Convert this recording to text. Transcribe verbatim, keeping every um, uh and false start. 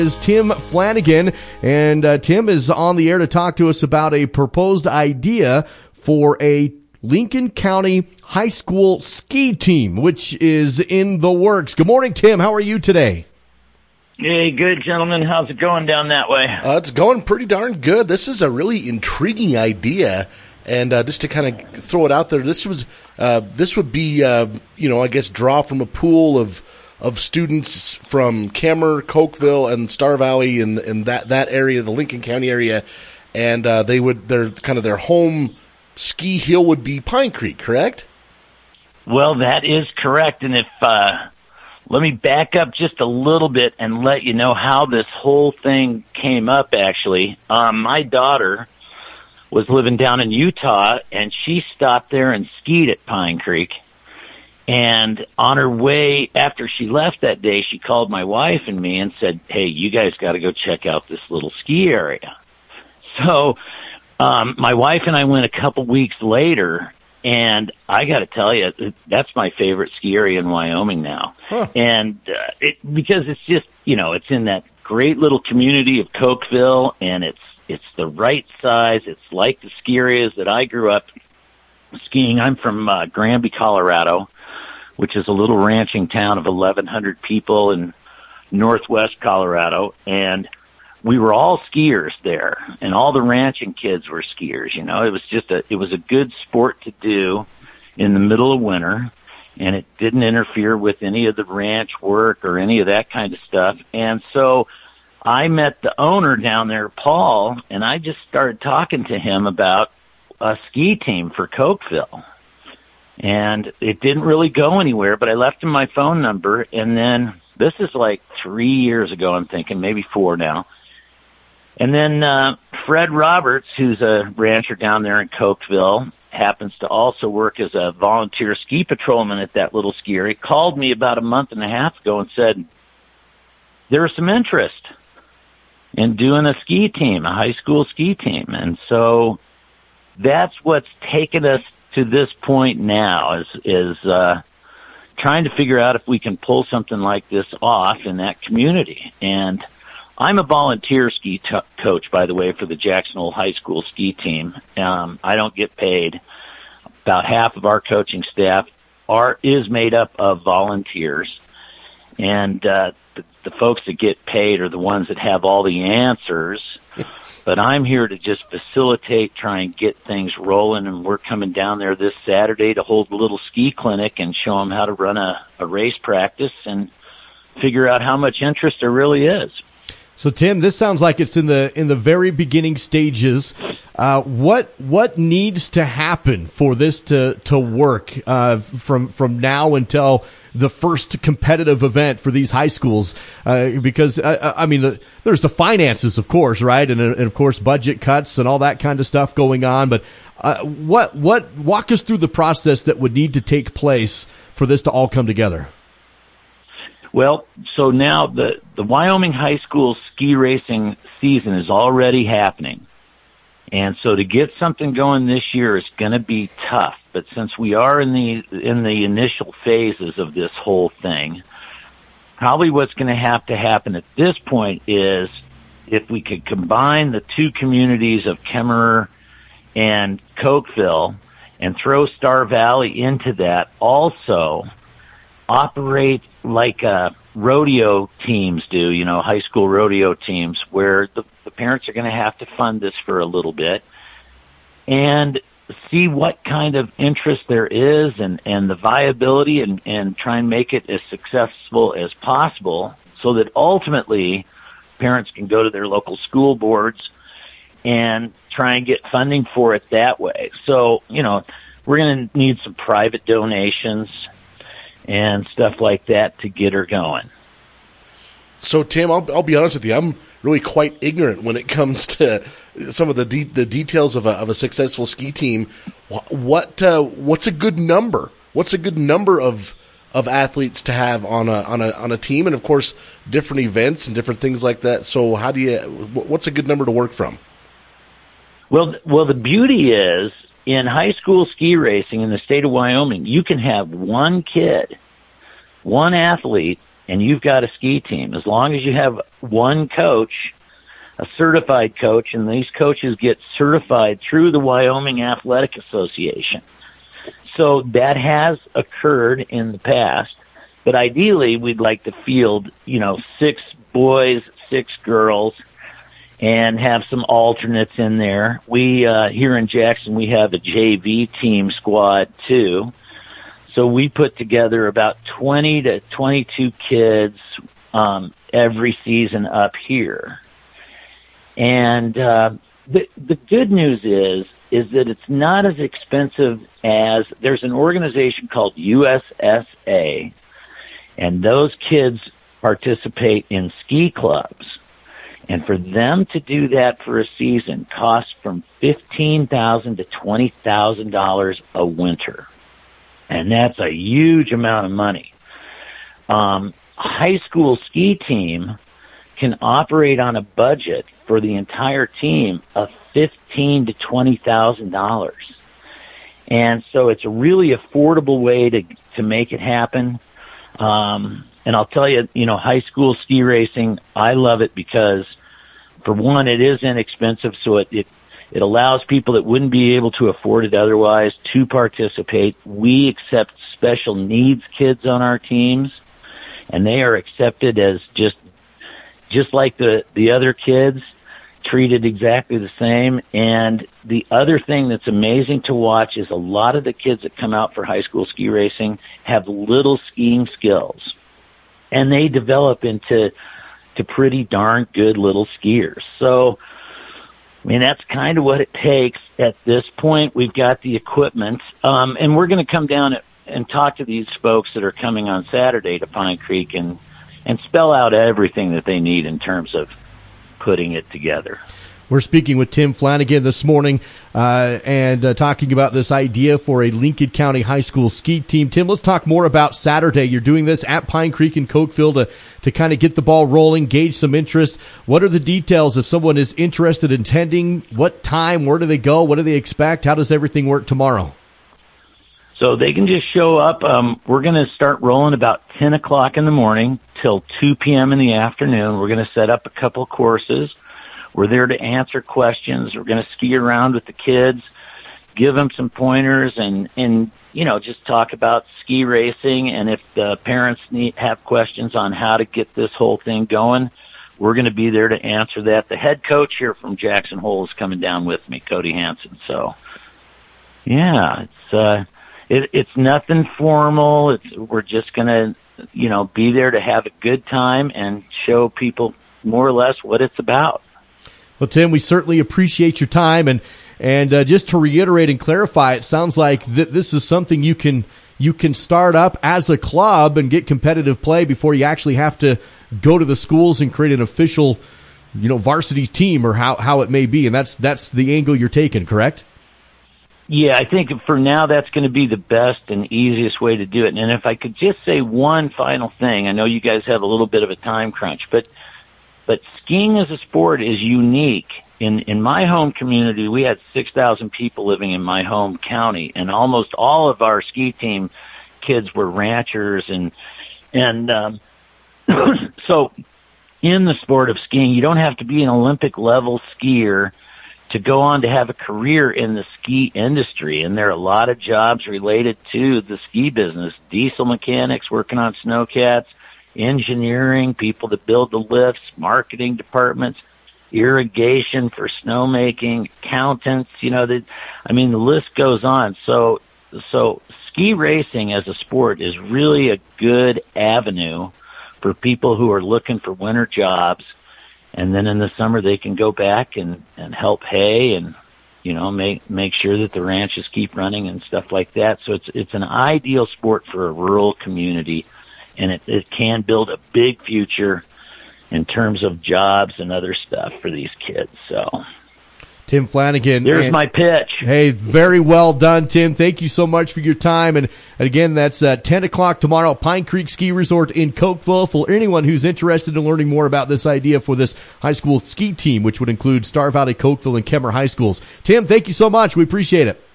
Is Tim Flanagan, and uh, Tim is on the air to talk to us about a proposed idea for a Lincoln County high school ski team, which is in the works. Good morning, Tim. How are you today? Hey, good, gentlemen. How's it going down that way? Uh, it's going pretty darn good. This is a really intriguing idea, and uh, just to kind of throw it out there, this was uh, this would be, uh, you know, I guess draw from a pool of of students from Kemmer, Cokeville, and Star Valley, and in, in that, that area, the Lincoln County area, and uh, they would their kind of their home ski hill would be Pine Creek, correct? Well, that is correct, and if uh, let me back up just a little bit and let you know how this whole thing came up. Actually, um, my daughter was living down in Utah, and she stopped there and skied at Pine Creek. And on her way, after she left that day, she called my wife and me and said, hey, you guys got to go check out this little ski area. So um, my wife and I went a couple weeks later, and I got to tell you, that's my favorite ski area in Wyoming now. Huh. And uh, it, because it's just, you know, it's in that great little community of Cokeville, and it's it's the right size. It's like the ski areas that I grew up skiing. I'm from uh, Granby, Colorado, which is a little ranching town of eleven hundred people in northwest Colorado. And we were all skiers there, and all the ranching kids were skiers. You know, it was just a, it was a good sport to do in the middle of winter, and it didn't interfere with any of the ranch work or any of that kind of stuff. And so I met the owner down there, Paul, and I just started talking to him about a ski team for Cokeville. And it didn't really go anywhere, but I left him my phone number, and then this is like three years ago, I'm thinking, maybe four now. And then uh, Fred Roberts, who's a rancher down there in Cokeville, happens to also work as a volunteer ski patrolman at that little ski area, called me about a month and a half ago and said there was some interest in doing a ski team, a high school ski team. And so that's what's taken us to this point now, is is uh, trying to figure out if we can pull something like this off in that community. And I'm a volunteer ski t- coach, by the way, for the Jackson Hole High School ski team. Um, I don't get paid. About half of our coaching staff are is made up of volunteers, and uh, the, the folks that get paid are the ones that have all the answers. But I'm here to just facilitate, try and get things rolling, and we're coming down there this Saturday to hold a little ski clinic and show them how to run a, a race practice and figure out how much interest there really is. So, Tim, this sounds like it's in the in the very beginning stages. Uh, what what needs to happen for this to to work uh, from from now until the first competitive event for these high schools? Uh, because uh, I mean, the, there's the finances, of course, right, and, and of course budget cuts and all that kind of stuff going on. But uh, what what walk us through the process that would need to take place for this to all come together? Well, so now the, the Wyoming high school ski racing season is already happening. And so to get something going this year is going to be tough. But since we are in the in the initial phases of this whole thing, probably what's going to have to happen at this point is if we could combine the two communities of Kemmerer and Cokeville and throw Star Valley into that, also operate like uh, rodeo teams do, you know, high school rodeo teams, where the, the parents are going to have to fund this for a little bit and see what kind of interest there is and, and the viability, and, and try and make it as successful as possible so that ultimately parents can go to their local school boards and try and get funding for it that way. So, you know, we're going to need some private donations and stuff like that to get her going. So, Tim, I'll, I'll be honest with you. I'm really quite ignorant when it comes to some of the de- the details of a, of a successful ski team. What, what uh, what's a good number? What's a good number of of athletes to have on a on a on a team, and of course, different events and different things like that. So, how do you? What's a good number to work from? Well, well, the beauty is, in high school ski racing in the state of Wyoming, you can have one kid, one athlete, and you've got a ski team, as long as you have one coach, a certified coach, and these coaches get certified through the Wyoming Athletic Association. So that has occurred in the past, but ideally we'd like to field, you know, six boys, six girls, and have some alternates in there. We, uh, here in Jackson, we have a J V team squad too. So we put together about twenty to twenty-two kids, um, every season up here. And, uh, the, the good news is, is that it's not as expensive as, there's an organization called U S S A, and those kids participate in ski clubs. And for them to do that for a season costs from fifteen thousand dollars to twenty thousand dollars a winter. And that's a huge amount of money. Um, a high school ski team can operate on a budget for the entire team of fifteen to twenty thousand dollars, and so it's a really affordable way to to make it happen. Um, and I'll tell you, you know, high school ski racing, I love it because, for one, it is inexpensive, so it it, it allows people that wouldn't be able to afford it otherwise to participate. We accept special needs kids on our teams, and they are accepted as just just like the the other kids, treated exactly the same. And the other thing that's amazing to watch is a lot of the kids that come out for high school ski racing have little skiing skills, and they develop into to pretty darn good little skiers. So, I mean, that's kind of what it takes at this point. We've got the equipment, um, and we're going to come down and talk to these folks that are coming on Saturday to Pine Creek and and spell out everything that they need in terms of putting it together. We're speaking with Tim Flanagan this morning uh, and uh, talking about this idea for a Lincoln County High School ski team. Tim, let's talk more about Saturday. You're doing this at Pine Creek in Cokeville to, to kind of get the ball rolling, gauge some interest. What are the details if someone is interested in attending? What time? Where do they go? What do they expect? How does everything work tomorrow? So they can just show up. Um, we're going to start rolling about ten o'clock in the morning till two p.m. in the afternoon. We're going to set up a couple courses. We're there to answer questions. We're going to ski around with the kids, give them some pointers, and, and you know, just talk about ski racing. And if the parents need have questions on how to get this whole thing going, we're going to be there to answer that. The head coach here from Jackson Hole is coming down with me, Cody Hansen. So, yeah, it's uh, it, it's nothing formal. It's we're just going to, you know, be there to have a good time and show people more or less what it's about. Well, Tim, we certainly appreciate your time, and and uh, just to reiterate and clarify, it sounds like that this is something you can you can start up as a club and get competitive play before you actually have to go to the schools and create an official, you know, varsity team or how, how it may be, and that's that's the angle you're taking, correct? Yeah, I think for now that's going to be the best and easiest way to do it. And if I could just say one final thing, I know you guys have a little bit of a time crunch, but but skiing as a sport is unique. In in my home community, we had six thousand people living in my home county, and almost all of our ski team kids were ranchers. And and um, so in the sport of skiing, you don't have to be an Olympic-level skier to go on to have a career in the ski industry. And there are a lot of jobs related to the ski business, diesel mechanics working on snowcats, engineering, people that build the lifts, marketing departments, irrigation for snowmaking, accountants, you know, that, I mean, the list goes on. So, so ski racing as a sport is really a good avenue for people who are looking for winter jobs. And then in the summer they can go back and, and help hay and, you know, make, make sure that the ranches keep running and stuff like that. So it's, it's an ideal sport for a rural community. And it, it can build a big future in terms of jobs and other stuff for these kids. So, Tim Flanagan. There's and, my pitch. Hey, very well done, Tim. Thank you so much for your time. And, and again, that's uh, ten o'clock tomorrow at Pine Creek Ski Resort in Cokeville. For anyone who's interested in learning more about this idea for this high school ski team, which would include Star Valley, Cokeville, and Kemmer High Schools. Tim, thank you so much. We appreciate it.